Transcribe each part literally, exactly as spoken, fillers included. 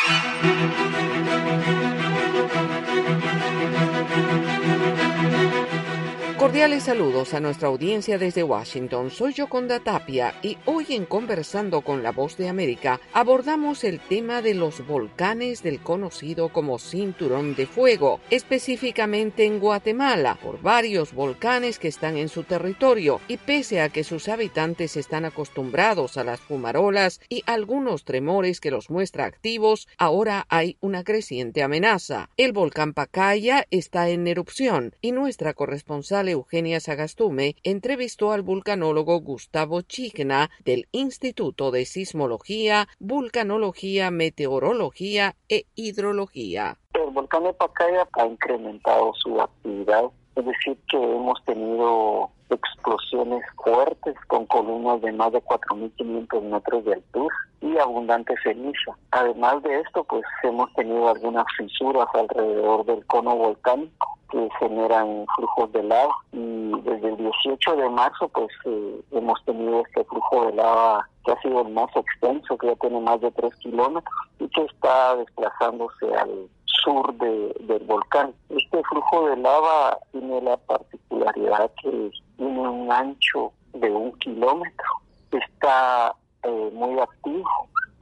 Cordiales saludos a nuestra audiencia desde Washington. Soy Yoconda Tapia y hoy en Conversando con la Voz de América abordamos el tema de los volcanes del conocido como Cinturón de Fuego, específicamente en Guatemala, por varios volcanes que están en su territorio y pese a que sus habitantes están acostumbrados a las fumarolas y algunos tremores que los muestra activos, ahora hay una creciente amenaza. El volcán Pacaya está en erupción y nuestra corresponsal Eugenia Sagastume entrevistó al vulcanólogo Gustavo Chigna del Instituto de Sismología, Vulcanología, Meteorología e Hidrología. El volcán de Pacaya ha incrementado su actividad, es decir, que hemos tenido explosiones fuertes con columnas de más de cuatro mil quinientos metros de altura y abundante ceniza. Además de esto, pues hemos tenido algunas fisuras alrededor del cono volcánico que generan flujos de lava y desde el dieciocho de marzo pues eh, hemos tenido este flujo de lava que ha sido el más extenso, que ya tiene más de tres kilómetros y que está desplazándose al sur de, del volcán. Este flujo de lava tiene la particularidad que tiene un ancho de un kilómetro, está eh, muy activo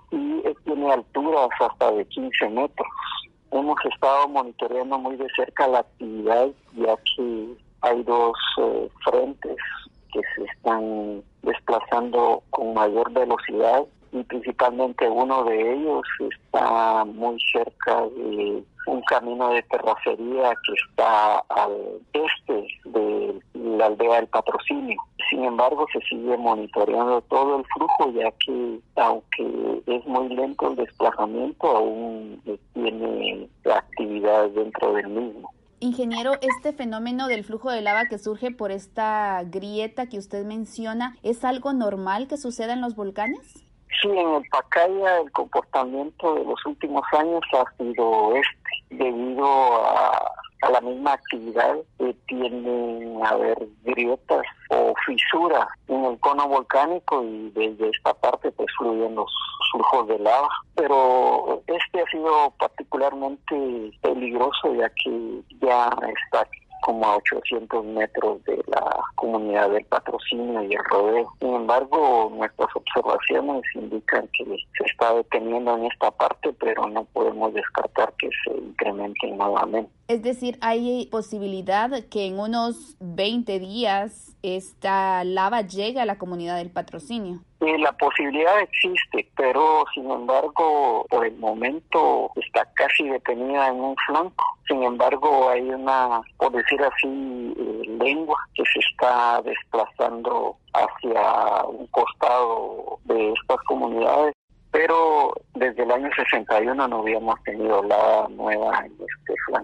y eh, tiene alturas hasta de quince metros. Hemos estado monitoreando muy de cerca la actividad, ya que hay dos eh, frentes que se están desplazando con mayor velocidad y principalmente uno de ellos está muy cerca de un camino de terracería que está al este de la aldea del Patrocinio. Sin embargo, se sigue monitoreando todo el flujo, ya que aunque es muy lento el desplazamiento, aún tiene actividad dentro del mismo. Ingeniero, este fenómeno del flujo de lava que surge por esta grieta que usted menciona, ¿es algo normal que suceda en los volcanes? Sí, en el Pacaya el comportamiento de los últimos años ha sido este, debido a, a la misma actividad que tienden a haber grietas o fisuras en el cono volcánico y desde esta parte pues fluyen los flujos de lava. Pero este ha sido particularmente peligroso ya que ya está como a ochocientos metros de la comunidad del Patrocinio y el rodeo. Sin embargo, nuestras observaciones indican que se está deteniendo en esta parte, pero no podemos descartar que se incremente nuevamente. Es decir, ¿hay posibilidad que en unos veinte días esta lava llegue a la comunidad del Patrocinio? Eh, la posibilidad existe, pero sin embargo, por el momento está casi detenida en un flanco. Sin embargo, hay una, por decir así, eh, lengua que se está desplazando hacia un costado de estas comunidades. Pero desde el año sesenta y uno no habíamos tenido lava nueva en este flanco.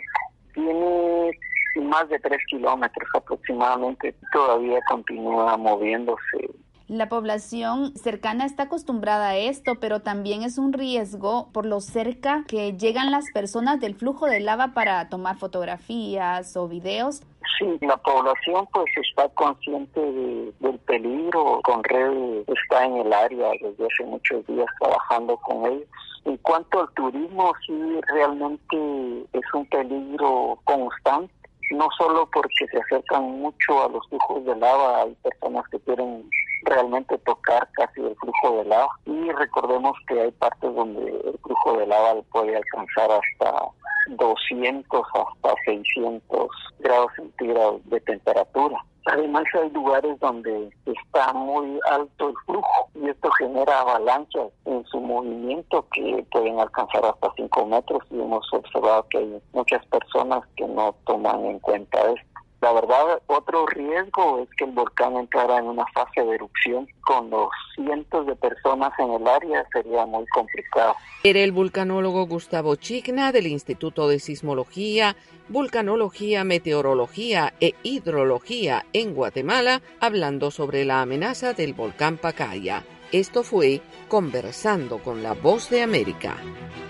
Tiene más de tres kilómetros aproximadamente, todavía continúa moviéndose. La población cercana está acostumbrada a esto, pero también es un riesgo por lo cerca que llegan las personas del flujo de lava para tomar fotografías o videos. Sí, la población pues está consciente de, del peligro. Conred está en el área desde hace muchos días trabajando con ellos. En cuanto al turismo, sí realmente es un peligro constante. No solo porque se acercan mucho a los flujos de lava, hay personas que quieren realmente tocar casi el flujo de lava. Y recordemos que hay partes donde el flujo de lava puede alcanzar hasta doscientos, hasta seiscientos grados centígrados de temperatura. Además hay lugares donde está muy alto el flujo y esto genera avalanchas en su movimiento que pueden alcanzar hasta cinco metros y hemos observado que hay muchas personas que no toman en cuenta esto. La verdad, otro riesgo es que el volcán entrara en una fase de erupción. Con los cientos de personas en el área sería muy complicado. Era el vulcanólogo Gustavo Chigna del Instituto de Sismología, Vulcanología, Meteorología e Hidrología en Guatemala, hablando sobre la amenaza del volcán Pacaya. Esto fue Conversando con la Voz de América.